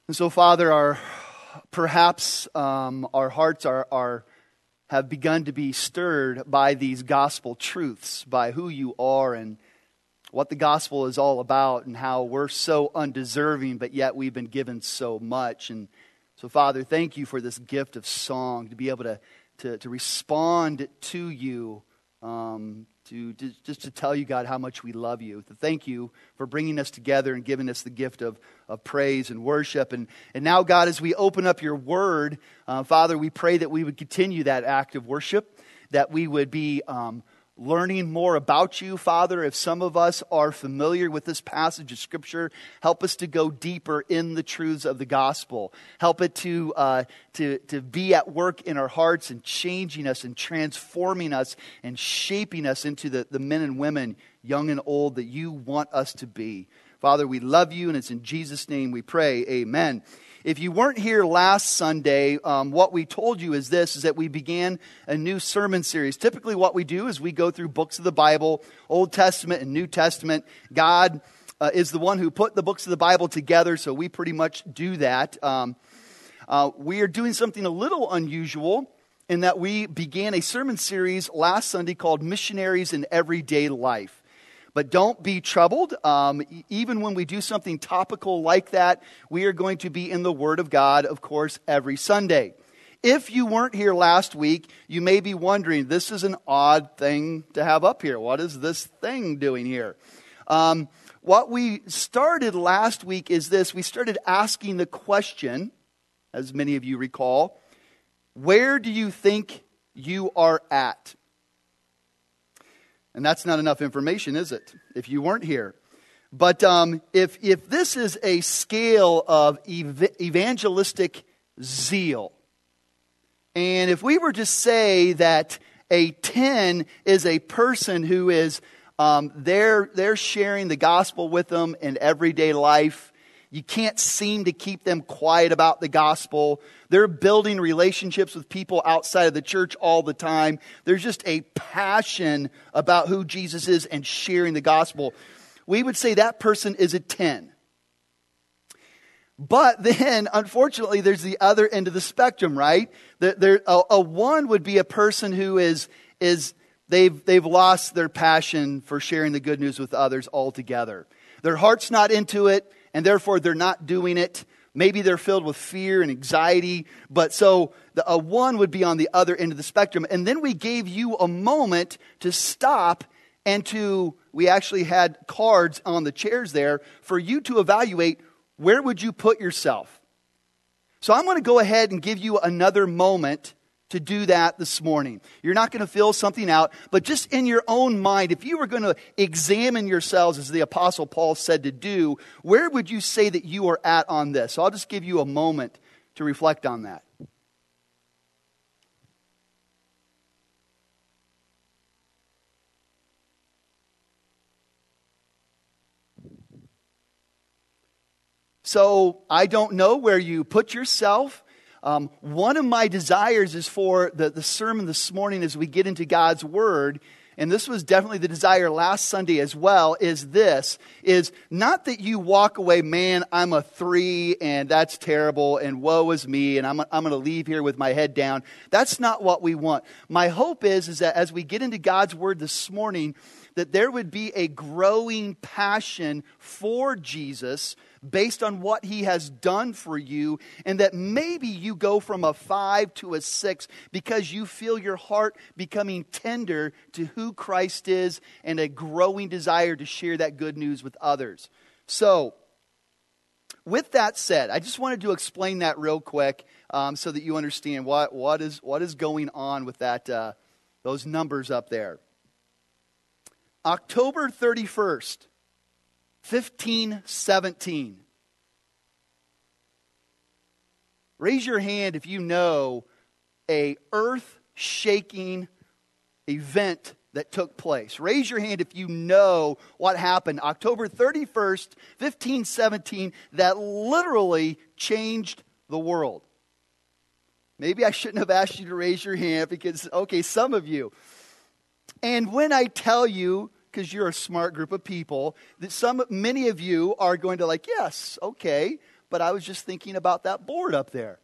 And so, Father, our hearts have begun to be stirred by these gospel truths, by who you are and what the gospel is all about, and how we're so undeserving, but yet we've been given so much. And so, Father, thank you for this gift of song, to be able to respond to you, just to tell you, God, how much we love you. To thank you for bringing us together and giving us the gift of praise and worship. And now, God, as we open up your word, Father, we pray that we would continue that act of worship, that we would be learning more about you, Father. If some of us are familiar with this passage of Scripture, help us to go deeper in the truths of the gospel. Help it to be at work in our hearts and changing us and transforming us and shaping us into the men and women, young and old, that you want us to be. Father, we love you, and it's in Jesus' name we pray. Amen. If you weren't here last Sunday, what we told you is that we began a new sermon series. Typically what we do is we go through books of the Bible, Old Testament and New Testament. God is the one who put the books of the Bible together, so we pretty much do that. We are doing something a little unusual in that we began a sermon series last Sunday called Missionaries in Everyday Life. But don't be troubled. Even when we do something topical like that, we are going to be in the Word of God, of course, every Sunday. If you weren't here last week, you may be wondering, this is an odd thing to have up here. What is this thing doing here? What we started last week is this. We started asking the question, as many of you recall, where do you think you are at? And that's not enough information, is it, if you weren't here? But if this is a scale of evangelistic zeal, and if we were to say that a 10 is a person who is, they're sharing the gospel with them in everyday life, you can't seem to keep them quiet about the gospel. They're building relationships with people outside of the church all the time. There's just a passion about who Jesus is and sharing the gospel. We would say that person is a 10. But then, unfortunately, there's the other end of the spectrum, right? A 1 would be a person who they've lost their passion for sharing the good news with others altogether. Their heart's not into it, and therefore they're not doing it. Maybe they're filled with fear and anxiety. But so a 1 would be on the other end of the spectrum. And then we gave you a moment to stop and we actually had cards on the chairs there for you to evaluate, where would you put yourself? So I'm going to go ahead and give you another moment to do that this morning. You're not going to fill something out, but just in your own mind, if you were going to examine yourselves as the Apostle Paul said to do, where would you say that you are at on this? So I'll just give you a moment to reflect on that. So I don't know where you put yourself. One of my desires is for the sermon this morning as we get into God's Word, and this was definitely the desire last Sunday as well, is not that you walk away, man, I'm a 3 and that's terrible and woe is me and I'm going to leave here with my head down. That's not what we want. My hope is that as we get into God's Word this morning, that there would be a growing passion for Jesus based on what He has done for you, and that maybe you go from a 5 to a 6 because you feel your heart becoming tender to who Christ is and a growing desire to share that good news with others. So, with that said, I just wanted to explain that real quick so that you understand what is going on with that those numbers up there. October 31st, 1517. Raise your hand if you know a earth-shaking event that took place. Raise your hand if you know what happened October 31st, 1517, that literally changed the world. Maybe I shouldn't have asked you to raise your hand because, okay, some of you. And when I tell you, because you're a smart group of people, that many of you are going to like, yes, okay. but I was just thinking about that board up there.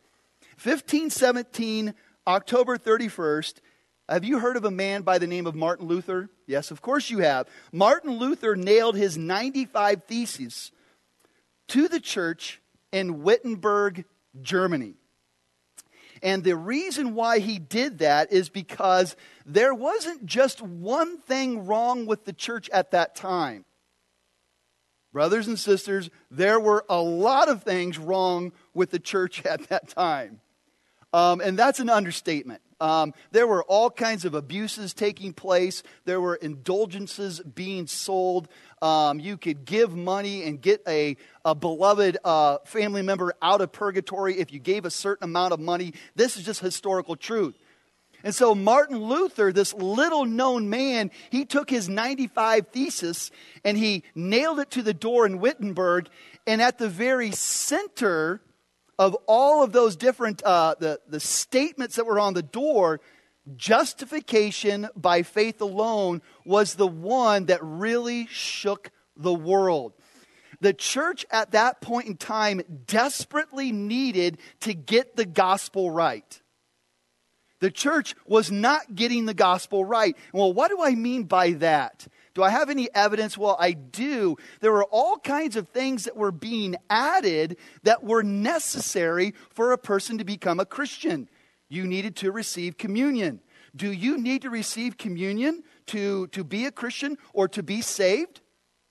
1517, October 31st. Have you heard of a man by the name of Martin Luther? Yes, of course you have. Martin Luther nailed his 95 Theses to the church in Wittenberg, Germany. And the reason why he did that is because there wasn't just one thing wrong with the church at that time. Brothers and sisters, there were a lot of things wrong with the church at that time. And that's an understatement. There were all kinds of abuses taking place. There were indulgences being sold. You could give money and get a beloved family member out of purgatory if you gave a certain amount of money. This is just historical truth. And so Martin Luther, this little known man, he took his 95 Theses and he nailed it to the door in Wittenberg. And at the very center of all of those different, the statements that were on the door, justification by faith alone was the one that really shook the world. The church at that point in time desperately needed to get the gospel right. The church was not getting the gospel right. Well, what do I mean by that? Do I have any evidence? Well, I do. There were all kinds of things that were being added that were necessary for a person to become a Christian. You needed to receive communion. Do you need to receive communion to be a Christian or to be saved?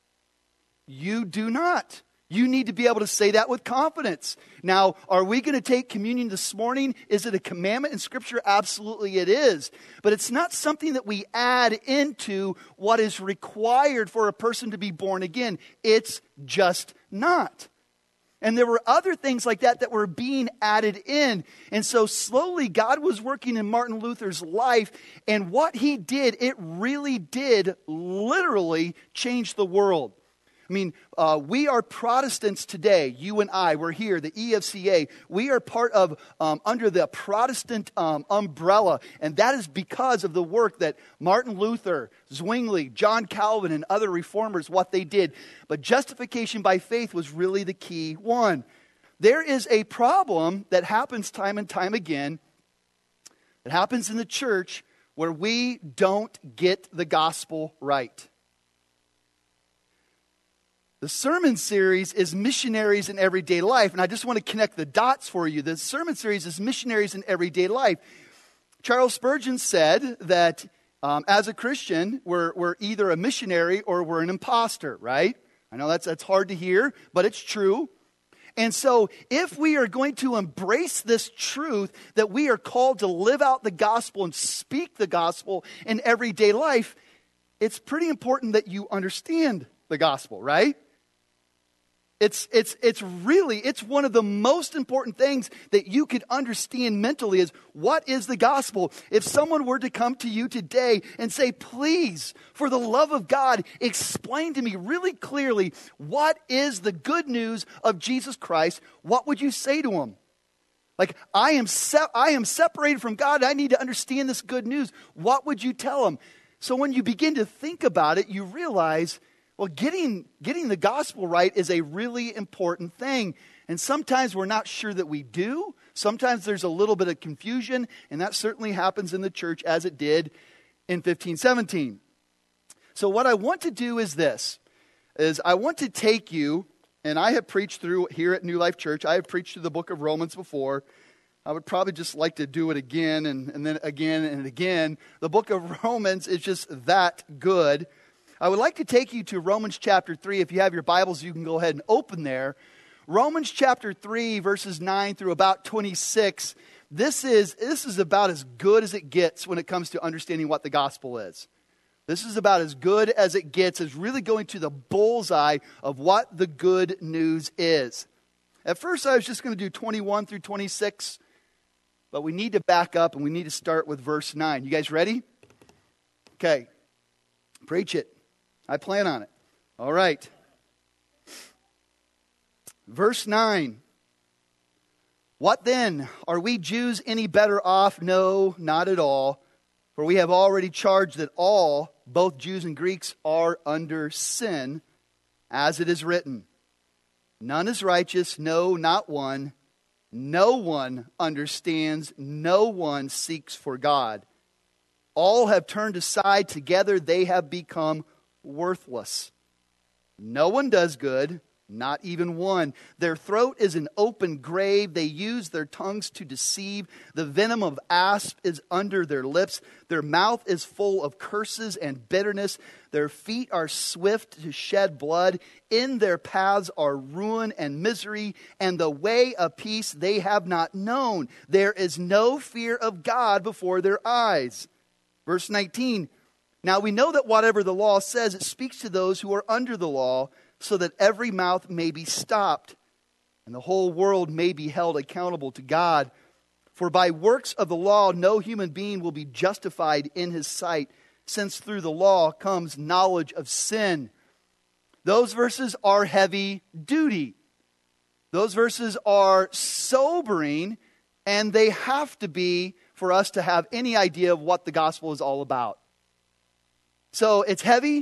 You do not. You need to be able to say that with confidence. Now, are we going to take communion this morning? Is it a commandment in Scripture? Absolutely it is. But it's not something that we add into what is required for a person to be born again. It's just not. And there were other things like that that were being added in. And so slowly God was working in Martin Luther's life. And what he did, it really did literally change the world. I mean, we are Protestants today. You and I, we're here, the EFCA. We are part of, under the Protestant umbrella. And that is because of the work that Martin Luther, Zwingli, John Calvin, and other reformers, what they did. But justification by faith was really the key one. There is a problem that happens time and time again. It happens in the church where we don't get the gospel right. The sermon series is Missionaries in Everyday Life, and I just want to connect the dots for you. The sermon series is Missionaries in Everyday Life. Charles Spurgeon said that as a Christian, we're either a missionary or we're an imposter, right? I know that's hard to hear, but it's true. And so if we are going to embrace this truth that we are called to live out the gospel and speak the gospel in everyday life, it's pretty important that you understand the gospel, right? It's one of the most important things that you could understand mentally is what is the gospel? If someone were to come to you today and say, please, for the love of God, explain to me really clearly what is the good news of Jesus Christ, what would you say to them? Like, I am separated from God. I need to understand this good news. What would you tell them? So when you begin to think about it, you realize, well, getting the gospel right is a really important thing. And sometimes we're not sure that we do. Sometimes there's a little bit of confusion. And that certainly happens in the church as it did in 1517. So what I want to do is this. I want to take you, and I have preached through here at New Life Church. I have preached through the book of Romans before. I would probably just like to do it again and then again and again. The book of Romans is just that good. I would like to take you to Romans chapter 3. If you have your Bibles, you can go ahead and open there. Romans chapter 3, verses 9 through about 26. This is about as good as it gets when it comes to understanding what the gospel is. This is about as good as it gets, as really going to the bullseye of what the good news is. At first, I was just going to do 21 through 26, but we need to back up and we need to start with verse 9. You guys ready? Okay. Preach it. I plan on it. All right. Verse 9. What then? Are we Jews any better off? No, not at all. For we have already charged that all, both Jews and Greeks, are under sin, as it is written. None is righteous, no, not one. No one understands, no one seeks for God. All have turned aside, together they have become worthless. No one does good, not even one. Their throat is an open grave. They use their tongues to deceive. The venom of asp is under their lips. Their mouth is full of curses and bitterness. Their feet are swift to shed blood. In their paths are ruin and misery, and the way of peace they have not known. There is no fear of God before their eyes. Verse 19, now we know that whatever the law says, it speaks to those who are under the law, so that every mouth may be stopped, and the whole world may be held accountable to God. For by works of the law, no human being will be justified in his sight, since through the law comes knowledge of sin. Those verses are heavy duty. Those verses are sobering, and they have to be for us to have any idea of what the gospel is all about. So it's heavy.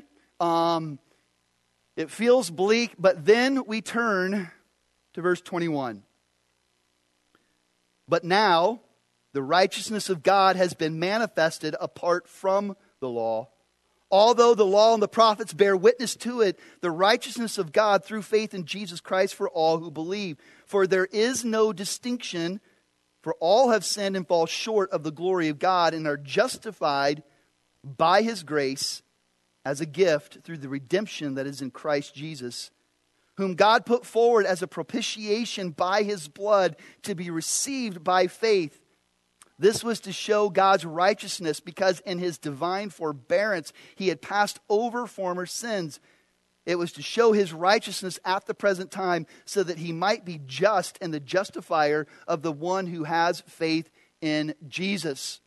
It feels bleak, but then we turn to verse 21. But now the righteousness of God has been manifested apart from the law. Although the law and the prophets bear witness to it, the righteousness of God through faith in Jesus Christ for all who believe. For there is no distinction, for all have sinned and fall short of the glory of God and are justified by His grace as a gift through the redemption that is in Christ Jesus, whom God put forward as a propitiation by His blood to be received by faith. This was to show God's righteousness, because in His divine forbearance He had passed over former sins. It was to show His righteousness at the present time, so that He might be just and the justifier of the one who has faith in Jesus.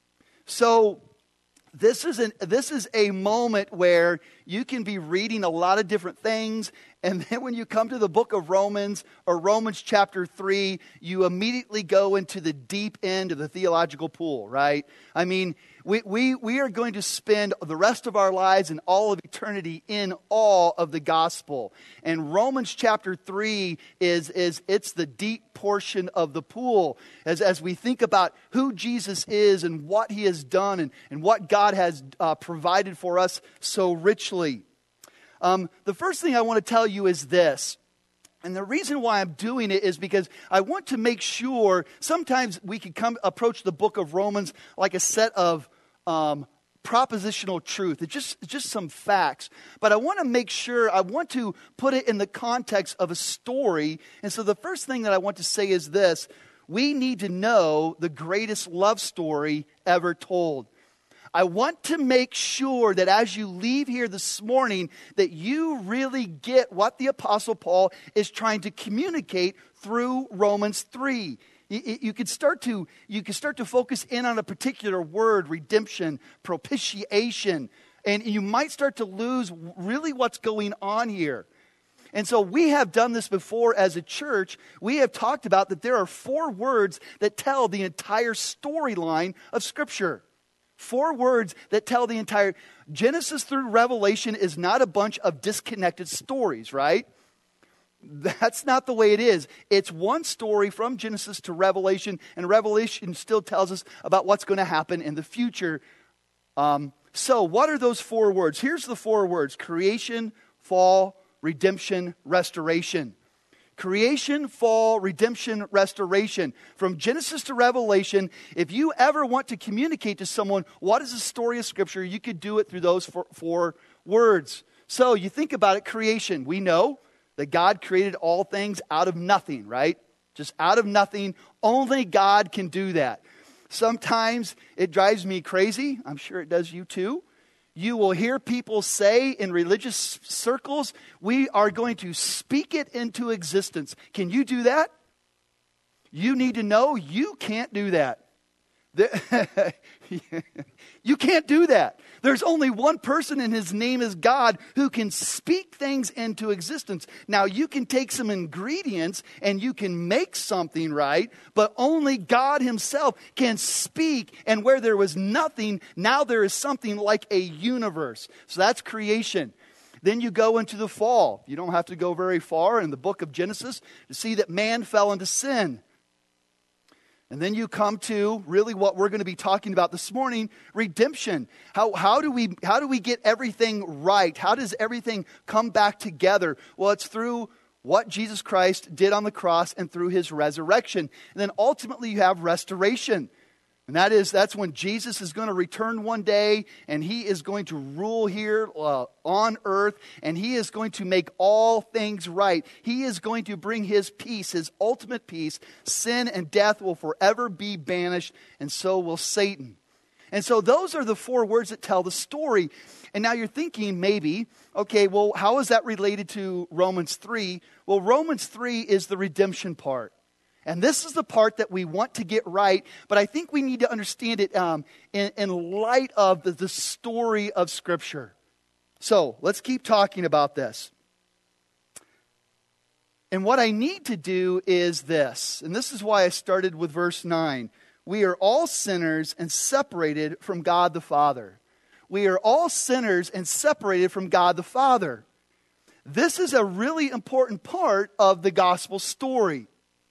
So this is a moment where you can be reading a lot of different things, and then when you come to the book of Romans or Romans chapter 3, you immediately go into the deep end of the theological pool, right? I mean, we are going to spend the rest of our lives and all of eternity in awe of the gospel. And Romans chapter 3 it's the deep portion of the pool as we think about who Jesus is and what He has done and what God has provided for us so richly. The first thing I want to tell you is this. And the reason why I'm doing it is because I want to make sure sometimes we can approach the book of Romans like a set of propositional truth. It's just some facts. But I want to make sure, I want to put it in the context of a story. And so the first thing that I want to say is this. We need to know the greatest love story ever told. I want to make sure that as you leave here this morning, that you really get what the Apostle Paul is trying to communicate through Romans 3. You could start to focus in on a particular word, redemption, propitiation, and you might start to lose really what's going on here. And so we have done this before as a church. We have talked about that there are 4 words that tell the entire storyline of Scripture. 4 words that tell the entire Genesis through Revelation is not a bunch of disconnected stories, right? That's not the way it is. It's one story from Genesis to Revelation, and Revelation still tells us about what's going to happen in the future. So what are those 4 words? Here's the 4 words: creation, fall, redemption, restoration. Creation, fall, redemption, restoration. From Genesis to Revelation, if you ever want to communicate to someone what is the story of Scripture, you could do it through those 4 words. So you think about it, creation. We know that God created all things out of nothing, right? Just out of nothing. Only God can do that. Sometimes it drives me crazy. I'm sure it does you too. You will hear people say in religious circles, we are going to speak it into existence. Can you do that? You need to know you can't do that. You can't do that. There's only one person, and His name is God, who can speak things into existence. Now, you can take some ingredients and you can make something, right? But only God Himself can speak. And where there was nothing, now there is something like a universe. So that's creation. Then you go into the fall. You don't have to go very far in the book of Genesis to see that man fell into sin. And then you come to really what we're going to be talking about this morning, redemption. How do we get everything right? How does everything come back together? Well, it's through what Jesus Christ did on the cross and through his resurrection. And then ultimately you have restoration. And that's when Jesus is going to return one day, and he is going to rule here on earth, and he is going to make all things right. He is going to bring his peace, his ultimate peace. Sin and death will forever be banished, and so will Satan. And so those are the four words that tell the story. And now you're thinking maybe, okay, well, how is that related to Romans 3? Well, Romans 3 is the redemption part. And this is the part that we want to get right, but I think we need to understand it in light of the story of Scripture. So let's keep talking about this. And what I need to do is this, and this is why I started with verse 9. We are all sinners and separated from God the Father. We are all sinners and separated from God the Father. This is a really important part of the gospel story.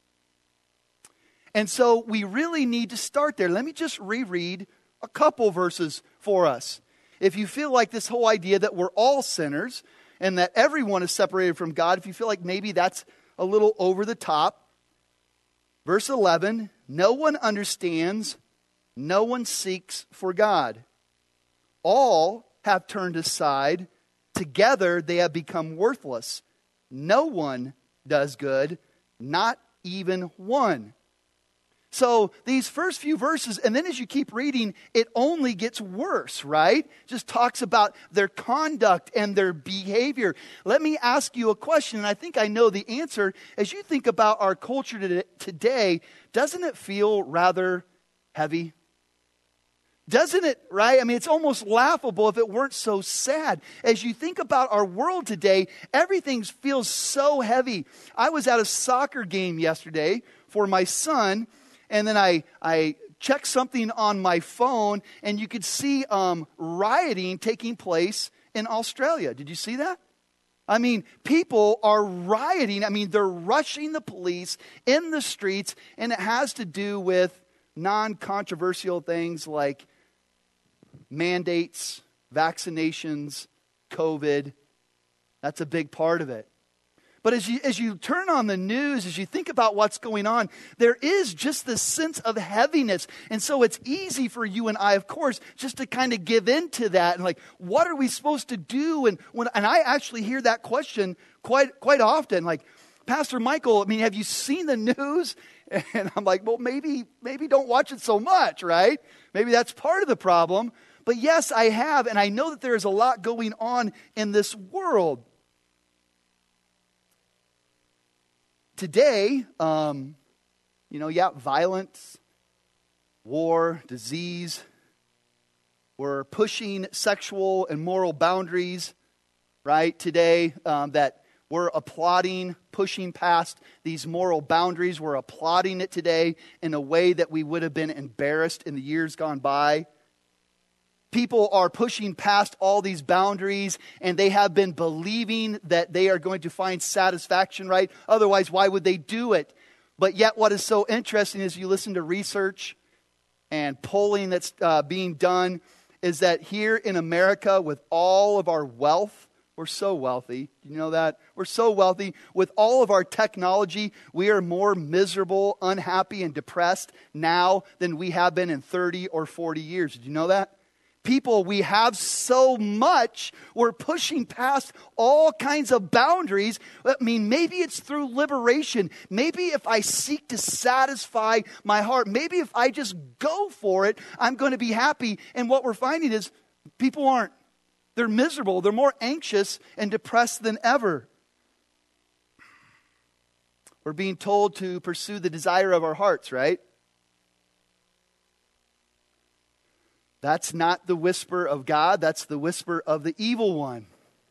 And so we really need to start there. Let me just reread a couple verses for us. If you feel like this whole idea that we're all sinners and that everyone is separated from God, if you feel like maybe that's a little over the top. Verse 11, no one understands, no one seeks for God. All have turned aside. Together they have become worthless. No one does good, not even one. So these first few verses, and then as you keep reading, it only gets worse, right? Just talks about their conduct and their behavior. Let me ask you a question, and I think I know the answer. As you think about our culture today, doesn't it feel rather heavy? Doesn't it, right? I mean, it's almost laughable if it weren't so sad. As you think about our world today, everything feels so heavy. I was at a soccer game yesterday for my son, and then I checked something on my phone, and you could see rioting taking place in Australia. Did you see that? I mean, people are rioting. I mean, they're rushing the police in the streets, and it has to do with non-controversial things like mandates, vaccinations, COVID. That's a big part of it. But as you turn on the news, as you think about what's going on, there is just this sense of heaviness. And so it's easy for you and I, of course, just to kind of give in to that. And like, what are we supposed to do? And I actually hear that question quite often. Like, Pastor Michael, I mean, have you seen the news? And I'm like, well, maybe don't watch it so much, right? Maybe that's part of the problem. But yes, I have. And I know that there is a lot going on in this world. Today, violence, war, disease. We're pushing sexual and moral boundaries, right? Today, that we're applauding, pushing past these moral boundaries. We're applauding it today in a way that we would have been embarrassed in the years gone by. People are pushing past all these boundaries, and they have been believing that they are going to find satisfaction, right? Otherwise, why would they do it? But yet what is so interesting is you listen to research and polling that's being done is that here in America, with all of our wealth, we're so wealthy. Do you know that? We're so wealthy. With all of our technology, we are more miserable, unhappy, and depressed now than we have been in 30 or 40 years. Did you know that? People, we have so much, we're pushing past all kinds of boundaries. I mean, maybe it's through liberation. Maybe if I seek to satisfy my heart, maybe if I just go for it, I'm going to be happy. And what we're finding is people aren't. They're miserable. They're more anxious and depressed than ever. We're being told to pursue the desire of our hearts, right? That's not the whisper of God. That's the whisper of the evil one.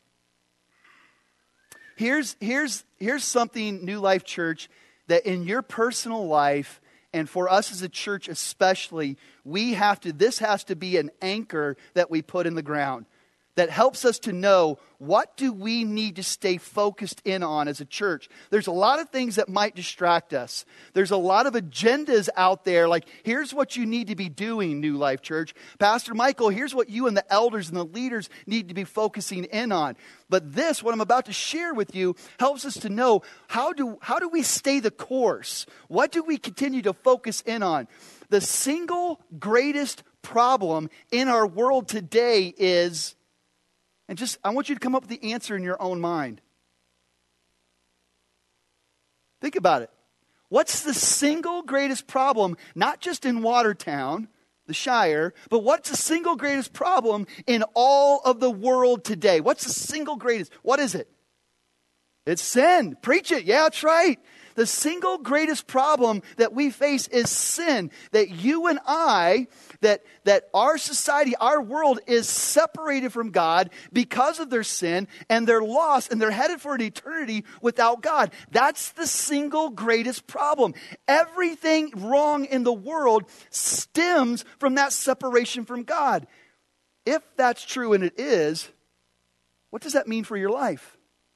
Here's something, New Life Church, that in your personal life, and for us as a church especially, this has to be an anchor that we put in the ground. that helps us to know what do we need to stay focused in on as a church. There's a lot of things that might distract us. There's a lot of agendas out there, like, here's what you need to be doing, New Life Church. Pastor Michael, here's what you and the elders and the leaders need to be focusing in on. But this, what I'm about to share with you, helps us to know how do we stay the course? What do we continue to focus in on? The single greatest problem in our world today is, and I want you to come up with the answer in your own mind. Think about it. What's the single greatest problem, not just in Watertown, the Shire, but what's the single greatest problem in all of the world today? What's the single greatest? What is it? It's sin. Preach it. Yeah, that's right. The single greatest problem that we face is sin. That you and I, that our society, our world is separated from God because of their sin, and they're lost, and they're headed for an eternity without God. That's the single greatest problem. Everything wrong in the world stems from that separation from God. If that's true, and it is, what does that mean for your life?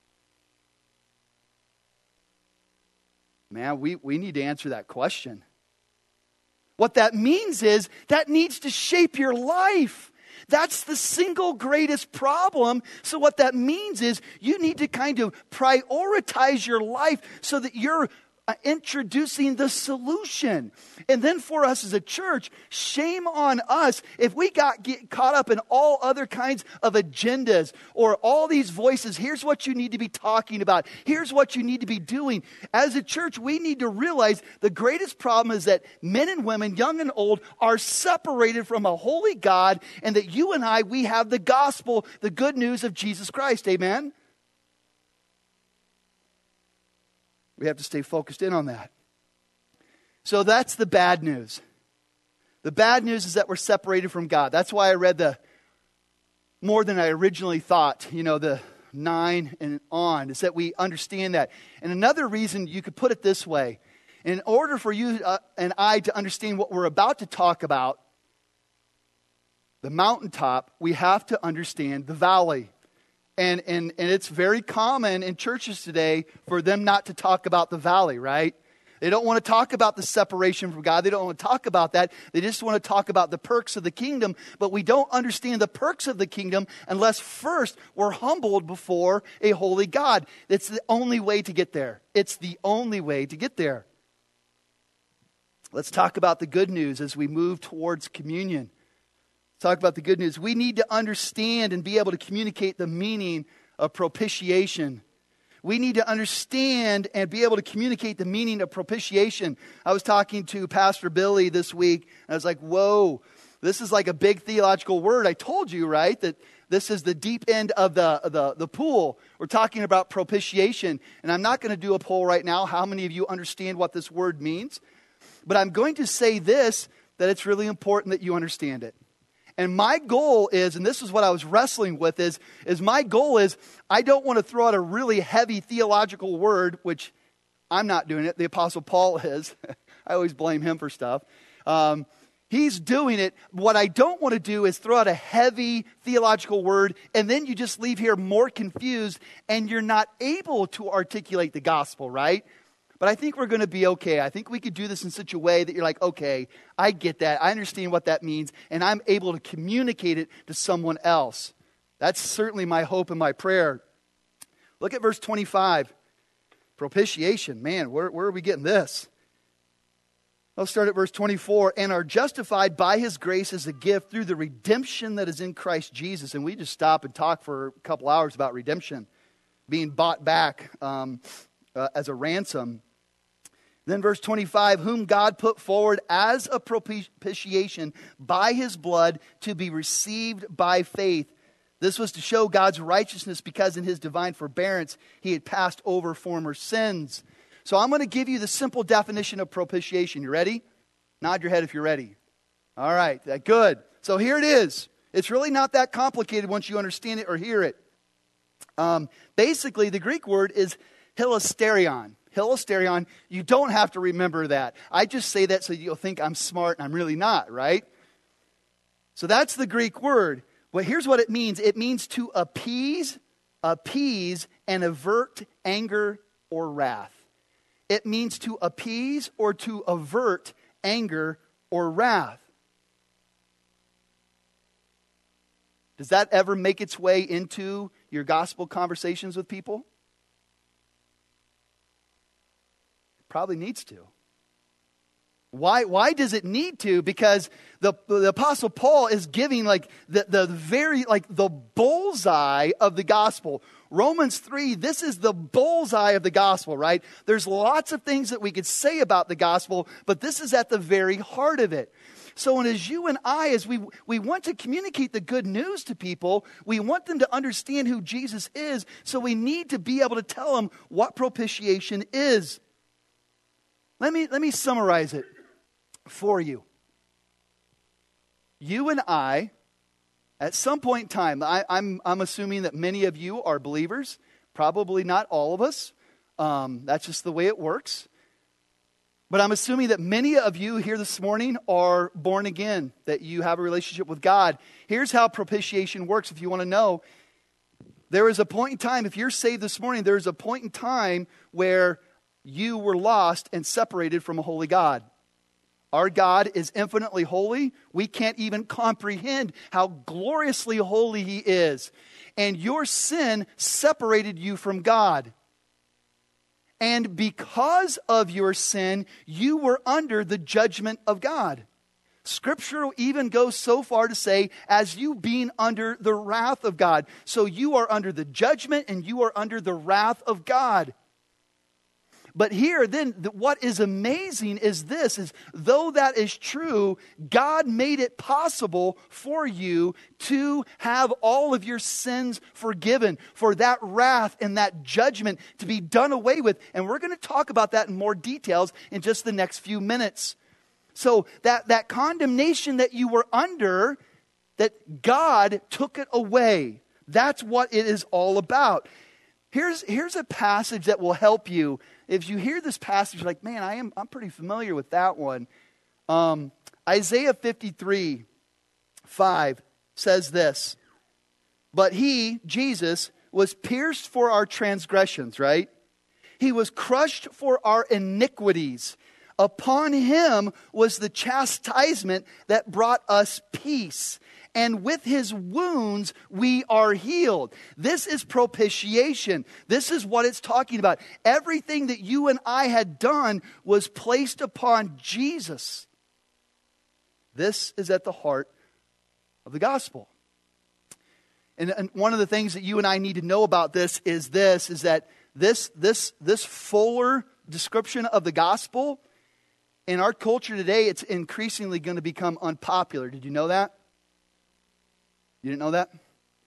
Man, we need to answer that question. What that means is that needs to shape your life. That's the single greatest problem. So what that means is you need to kind of prioritize your life so that you're introducing the solution. And then for us as a church, shame on us if we get caught up in all other kinds of agendas or all these voices. Here's what you need to be talking about. Here's what you need to be doing. As a church, we need to realize the greatest problem is that men and women, young and old, are separated from a holy God, and that you and I, we have the gospel, the good news of Jesus Christ. Amen? We have to stay focused in on that. So that's the bad news. The bad news is that we're separated from God. That's why I read the more than I originally thought, the 9 and on, is that we understand that. And another reason you could put it this way, in order for you and I to understand what we're about to talk about, the mountaintop, we have to understand the valley. And it's very common in churches today for them not to talk about the valley, right? They don't want to talk about the separation from God. They don't want to talk about that. They just want to talk about the perks of the kingdom. But we don't understand the perks of the kingdom unless first we're humbled before a holy God. It's the only way to get there. It's the only way to get there. Let's talk about the good news as we move towards communion. Talk about the good news. We need to understand and be able to communicate the meaning of propitiation. We need to understand and be able to communicate the meaning of propitiation. I was talking to Pastor Billy this week, and I was like, whoa, this is like a big theological word. I told you, right, that this is the deep end of the pool. We're talking about propitiation, and I'm not going to do a poll right now. How many of you understand what this word means? But I'm going to say this, that it's really important that you understand it. And my goal is, and this is what I was wrestling with, is my goal is I don't want to throw out a really heavy theological word, which I'm not doing it. The Apostle Paul is. I always blame him for stuff. He's doing it. What I don't want to do is throw out a heavy theological word, and then you just leave here more confused, and you're not able to articulate the gospel, right? But I think we're going to be okay. I think we could do this in such a way that you're like, okay, I get that. I understand what that means. And I'm able to communicate it to someone else. That's certainly my hope and my prayer. Look at verse 25. Propitiation. Man, where are we getting this? I'll start at verse 24. And are justified by his grace as a gift through the redemption that is in Christ Jesus. And we just stop and talk for a couple hours about redemption. Being bought back as a ransom. Then verse 25, whom God put forward as a propitiation by his blood to be received by faith. This was to show God's righteousness because in his divine forbearance he had passed over former sins. So I'm going to give you the simple definition of propitiation. You ready? Nod your head if you're ready. All right, good. So here it is. It's really not that complicated once you understand it or hear it. Basically, the Greek word is hilasterion. Hilasterion, you don't have to remember that. I just say that so you'll think I'm smart and I'm really not, right? So that's the Greek word. Well, here's what it means. It means to appease, and avert anger or wrath. It means to appease or to avert anger or wrath. Does that ever make its way into your gospel conversations with people? It probably needs to. Why does it need to? Because the Apostle Paul is giving the very the bullseye of the gospel. Romans 3, this is the bullseye of the gospel, right? There's lots of things that we could say about the gospel, but this is at the very heart of it. So as you and I, as we want to communicate the good news to people, we want them to understand who Jesus is, so we need to be able to tell them what propitiation is. Let me summarize it for you. You and I, at some point in time, I'm assuming that many of you are believers. Probably not all of us. That's just the way it works. But I'm assuming that many of you here this morning are born again, that you have a relationship with God. Here's how propitiation works, if you want to know. There is a point in time, if you're saved this morning, there is a point in time where you were lost and separated from a holy God. Our God is infinitely holy. We can't even comprehend how gloriously holy He is. And your sin separated you from God. And because of your sin, you were under the judgment of God. Scripture even goes so far to say, as you being under the wrath of God. So you are under the judgment and you are under the wrath of God. But here, then, what is amazing is this, is though that is true, God made it possible for you to have all of your sins forgiven, for that wrath and that judgment to be done away with. And we're going to talk about that in more details in just the next few minutes. So that condemnation that you were under, that God took it away. That's what it is all about. Here's a passage that will help you. If you hear this passage, you're like, man, I'm pretty familiar with that one. Isaiah 53:5 says this. But He, Jesus, was pierced for our transgressions, right? He was crushed for our iniquities. Upon Him was the chastisement that brought us peace. And with His wounds, we are healed. This is propitiation. This is what it's talking about. Everything that you and I had done was placed upon Jesus. This is at the heart of the gospel. And one of the things that you and I need to know about this is that this fuller description of the gospel, in our culture today, it's increasingly going to become unpopular. Did you know that? You didn't know that?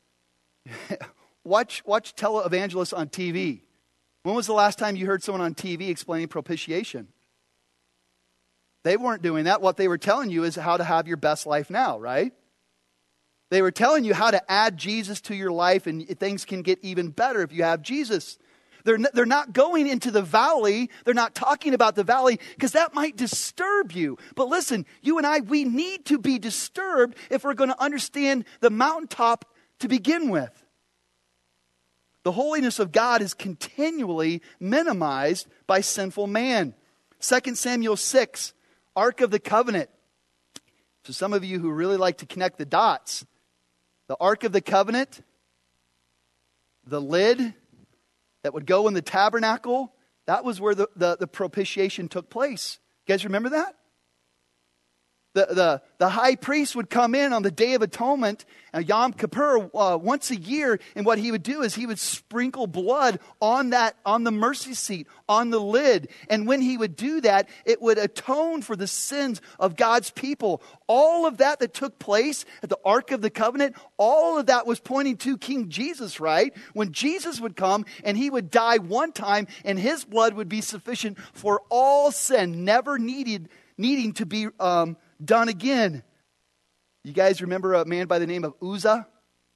Watch televangelists on TV. When was the last time you heard someone on TV explaining propitiation? They weren't doing that. What they were telling you is how to have your best life now, right? They were telling you how to add Jesus to your life, and things can get even better if you have Jesus. They're not going into the valley. They're not talking about the valley because that might disturb you. But listen, you and I, we need to be disturbed if we're going to understand the mountaintop to begin with. The holiness of God is continually minimized by sinful man. 2 Samuel 6, Ark of the Covenant. So some of you who really like to connect the dots, the Ark of the Covenant, the lid that would go in the tabernacle, that was where the propitiation took place. You guys remember that? The high priest would come in on the Day of Atonement, Yom Kippur, once a year, and what he would do is he would sprinkle blood on the mercy seat, on the lid. And when he would do that, it would atone for the sins of God's people. All of that took place at the Ark of the Covenant, all of that was pointing to King Jesus, right? When Jesus would come and He would die one time and His blood would be sufficient for all sin, never needing to be done again. You guys remember a man by the name of Uzzah?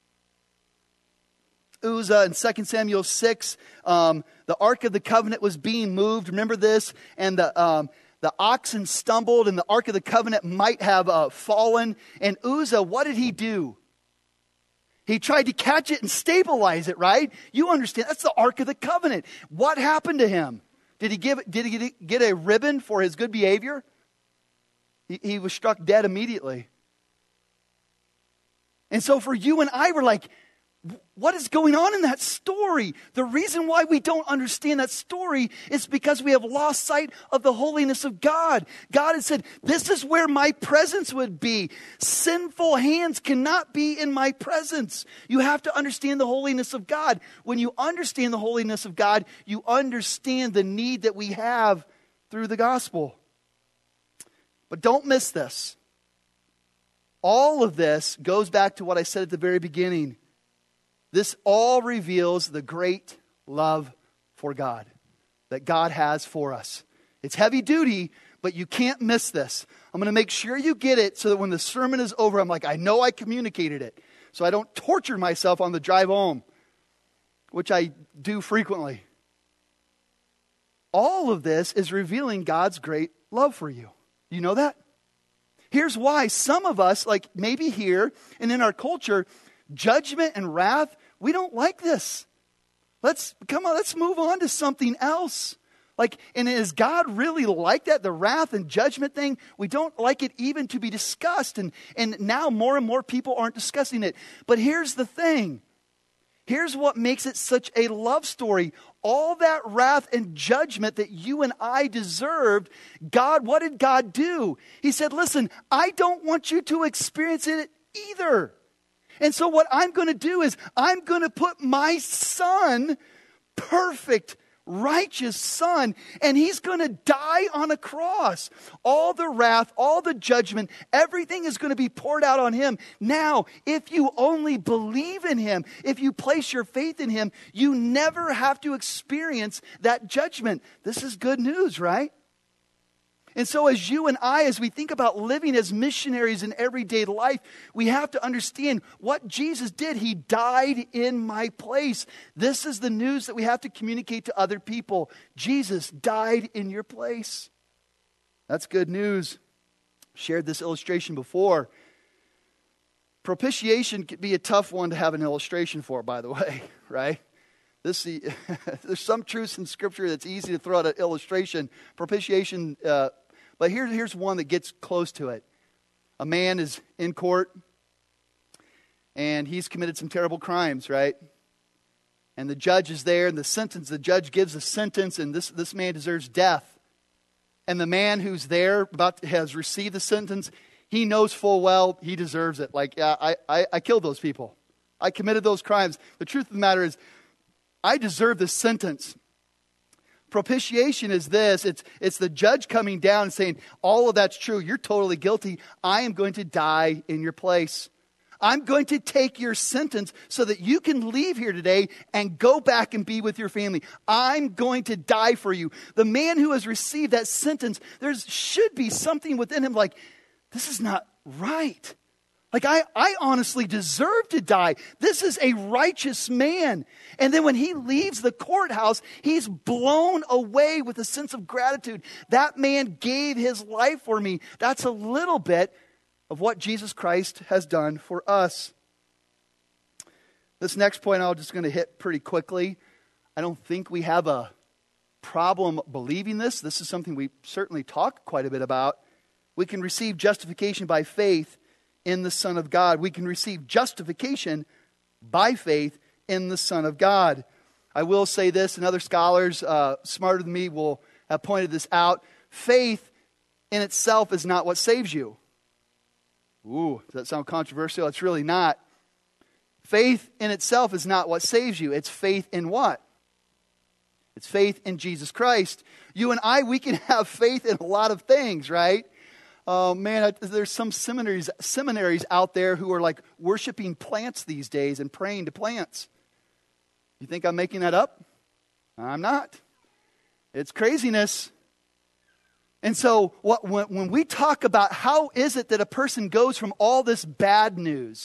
Uzzah in 2 Samuel 6, the Ark of the Covenant was being moved. Remember this? And the oxen stumbled and the Ark of the Covenant might have fallen. And Uzzah, what did he do? He tried to catch it and stabilize it, right? You understand, that's the Ark of the Covenant. What happened to him? Did he get a ribbon for his good behavior? He was struck dead immediately. And so for you and I, we're like, what is going on in that story? The reason why we don't understand that story is because we have lost sight of the holiness of God. God has said, this is where my presence would be. Sinful hands cannot be in my presence. You have to understand the holiness of God. When you understand the holiness of God, you understand the need that we have through the gospel. But don't miss this. All of this goes back to what I said at the very beginning. This all reveals the great love for God that God has for us. It's heavy duty, but you can't miss this. I'm going to make sure you get it so that when the sermon is over, I'm like, I know I communicated it. So I don't torture myself on the drive home, which I do frequently. All of this is revealing God's great love for you. You know that? Here's why. Some of us, like maybe here and in our culture, judgment and wrath, we don't like this. Let's move on to something else. And is God really like that? The wrath and judgment thing, we don't like it even to be discussed. And now more and more people aren't discussing it. But here's the thing. Here's what makes it such a love story. All that wrath and judgment that you and I deserved, what did God do? He said, listen, I don't want you to experience it either. And so what I'm going to do is I'm going to put my son, perfect, righteous son, and he's going to die on a cross. All the wrath, all the judgment, everything is going to be poured out on him. Now, if you only believe in him, if you place your faith in him, you never have to experience that judgment. This is good news, right? And so as you and I, as we think about living as missionaries in everyday life, we have to understand what Jesus did. He died in my place. This is the news that we have to communicate to other people. Jesus died in your place. That's good news. Shared this illustration before. Propitiation could be a tough one to have an illustration for, by the way, right? There's some truths in Scripture that's easy to throw out an illustration. Propitiation, but here's one that gets close to it. A man is in court, and he's committed some terrible crimes, right? And the judge is there, and the judge gives a sentence, and this man deserves death. And the man who's there has received the sentence. He knows full well he deserves it. I killed those people. I committed those crimes. The truth of the matter is, I deserve this sentence. Propitiation is this. It's the judge coming down and saying, all of that's true. You're totally guilty. I am going to die in your place. I'm going to take your sentence so that you can leave here today and go back and be with your family. I'm going to die for you. The man who has received that sentence, there should be something within him like, this is not right. I honestly deserve to die. This is a righteous man. And then when he leaves the courthouse, he's blown away with a sense of gratitude. That man gave his life for me. That's a little bit of what Jesus Christ has done for us. This next point I'm just going to hit pretty quickly. I don't think we have a problem believing this. This is something we certainly talk quite a bit about. We can receive justification by faith in the Son of God. We can receive justification by faith in the Son of God. I will say this, and other scholars smarter than me will have pointed this out. Faith in itself is not what saves you. Ooh, does that sound controversial? It's really not. Faith in itself is not what saves you. It's faith in what? It's faith in Jesus Christ. You and I, we can have faith in a lot of things, right? Oh man, there's some seminaries out there who are like worshiping plants these days and praying to plants. You think I'm making that up? I'm not. It's craziness. And so when we talk about how is it that a person goes from all this bad news,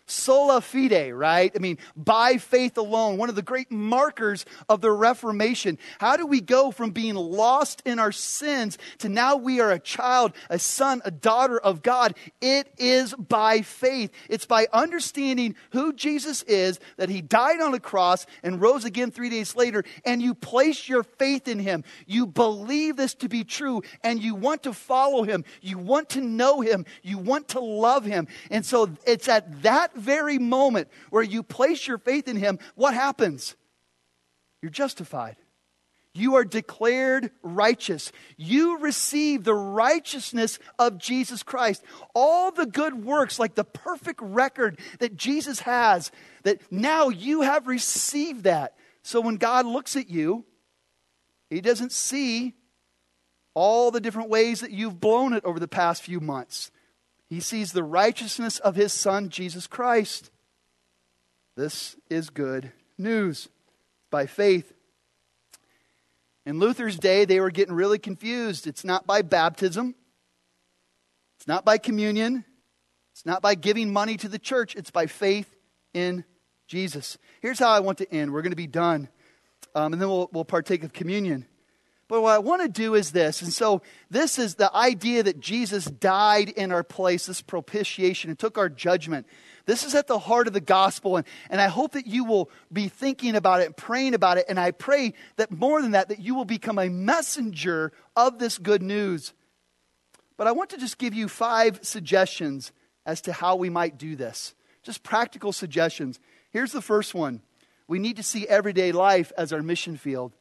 Sola fide, right? I mean, by faith alone, one of the great markers of the Reformation. How do we go from being lost in our sins to now we are a child, a son, a daughter of God? It is by faith. It's by understanding who Jesus is, that he died on the cross and rose again 3 days later, and you place your faith in him. You believe this to be true, and you want to follow him. You want to know him. You want to love him. And so it's at that very moment where you place your faith in him, what happens? You're justified. You are declared righteous. You receive the righteousness of Jesus Christ. All the good works, like the perfect record that Jesus has, that now you have received that. So when God looks at you, he doesn't see all the different ways that you've blown it over the past few months. He sees the righteousness of his Son, Jesus Christ. This is good news. By faith. In Luther's day, they were getting really confused. It's not by baptism. It's not by communion. It's not by giving money to the church. It's by faith in Jesus. Here's how I want to end. We're going to be done. And then we'll partake of communion. But what I want to do is this. And so this is the idea that Jesus died in our place, this propitiation, and took our judgment. This is at the heart of the gospel. And I hope that you will be thinking about it and praying about it. And I pray that more than that you will become a messenger of this good news. But I want to just give you 5 suggestions as to how we might do this. Just practical suggestions. Here's the first one. We need to see everyday life as our mission field.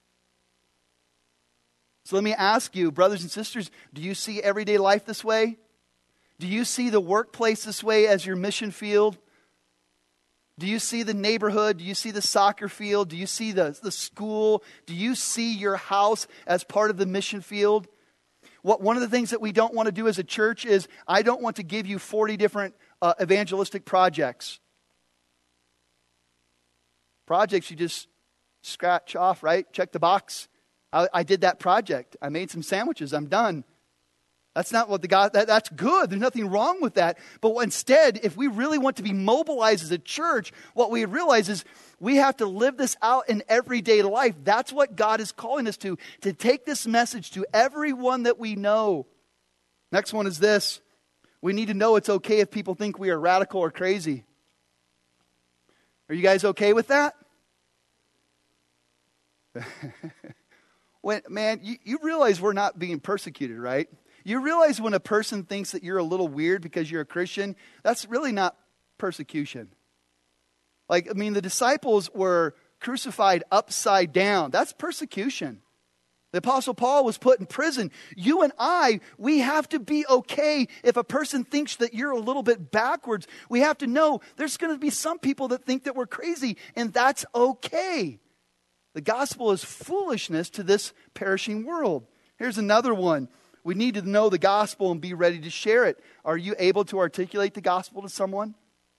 So let me ask you, brothers and sisters, do you see everyday life this way? Do you see the workplace this way as your mission field? Do you see the neighborhood? Do you see the soccer field? Do you see the school? Do you see your house as part of the mission field? One of the things that we don't want to do as a church is, I don't want to give you 40 different evangelistic projects. Projects you just scratch off, right? Check the box. I did that project. I made some sandwiches. I'm done. That's not what that's good. There's nothing wrong with that. But instead, if we really want to be mobilized as a church, what we realize is we have to live this out in everyday life. That's what God is calling us to take this message to everyone that we know. Next one is this. We need to know it's okay if people think we are radical or crazy. Are you guys okay with that? You realize we're not being persecuted, right? You realize when a person thinks that you're a little weird because you're a Christian, that's really not persecution. The disciples were crucified upside down. That's persecution. The Apostle Paul was put in prison. You and I, we have to be okay if a person thinks that you're a little bit backwards. We have to know there's going to be some people that think that we're crazy, and that's okay. The gospel is foolishness to this perishing world. Here's another one. We need to know the gospel and be ready to share it. Are you able to articulate the gospel to someone?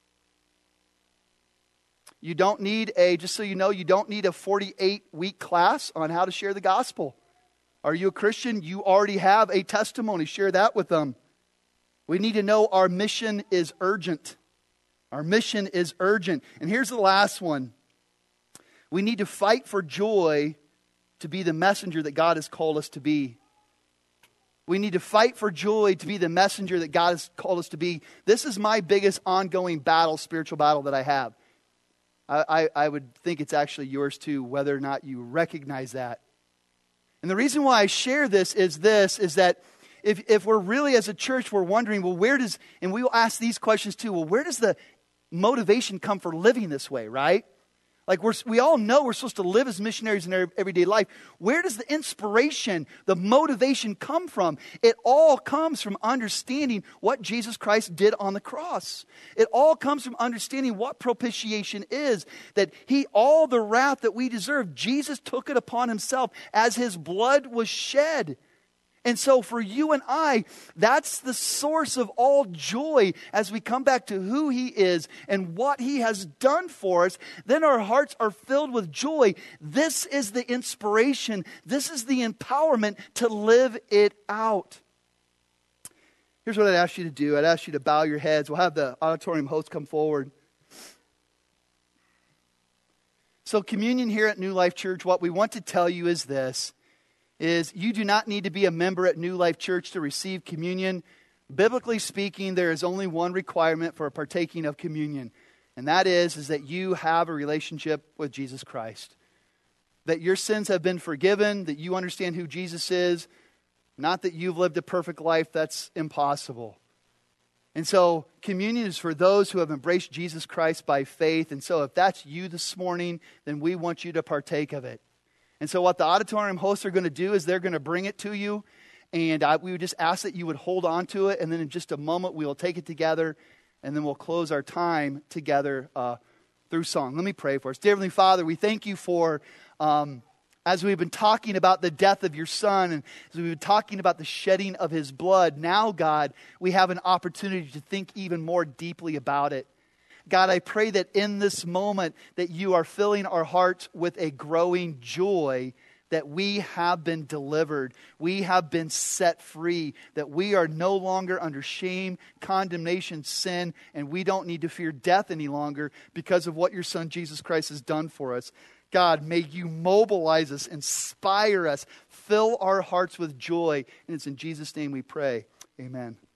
You don't need just so you know, you don't need a 48-week class on how to share the gospel. Are you a Christian? You already have a testimony. Share that with them. We need to know our mission is urgent. Our mission is urgent. And here's the last one. We need to fight for joy to be the messenger that God has called us to be. We need to fight for joy to be the messenger that God has called us to be. This is my biggest ongoing battle, spiritual battle that I have. I would think it's actually yours too, whether or not you recognize that. And the reason why I share this is that if we're really as a church, we're wondering, and we will ask these questions too, where does the motivation come for living this way, right? We all know we're supposed to live as missionaries in our everyday life. Where does the inspiration, the motivation come from? It all comes from understanding what Jesus Christ did on the cross. It all comes from understanding what propitiation is. That all the wrath that we deserve, Jesus took it upon himself as his blood was shed. And so for you and I, that's the source of all joy as we come back to who he is and what he has done for us. Then our hearts are filled with joy. This is the inspiration. This is the empowerment to live it out. Here's what I'd ask you to do. I'd ask you to bow your heads. We'll have the auditorium host come forward. So communion here at New Life Church, what we want to tell you is this, is you do not need to be a member at New Life Church to receive communion. Biblically speaking, there is only one requirement for partaking of communion, and that is that you have a relationship with Jesus Christ. That your sins have been forgiven, that you understand who Jesus is, not that you've lived a perfect life. That's impossible. And so communion is for those who have embraced Jesus Christ by faith. And so if that's you this morning, then we want you to partake of it. And so what the auditorium hosts are going to do is they're going to bring it to you. And we would just ask that you would hold on to it. And then in just a moment, we will take it together. And then we'll close our time together through song. Let me pray for us. Dear Heavenly Father, we thank you for, as we've been talking about the death of your Son, and as we've been talking about the shedding of his blood, now, God, we have an opportunity to think even more deeply about it. God, I pray that in this moment that you are filling our hearts with a growing joy that we have been delivered, we have been set free, that we are no longer under shame, condemnation, sin, and we don't need to fear death any longer because of what your Son Jesus Christ has done for us. God, may you mobilize us, inspire us, fill our hearts with joy, and it's in Jesus' name we pray. Amen.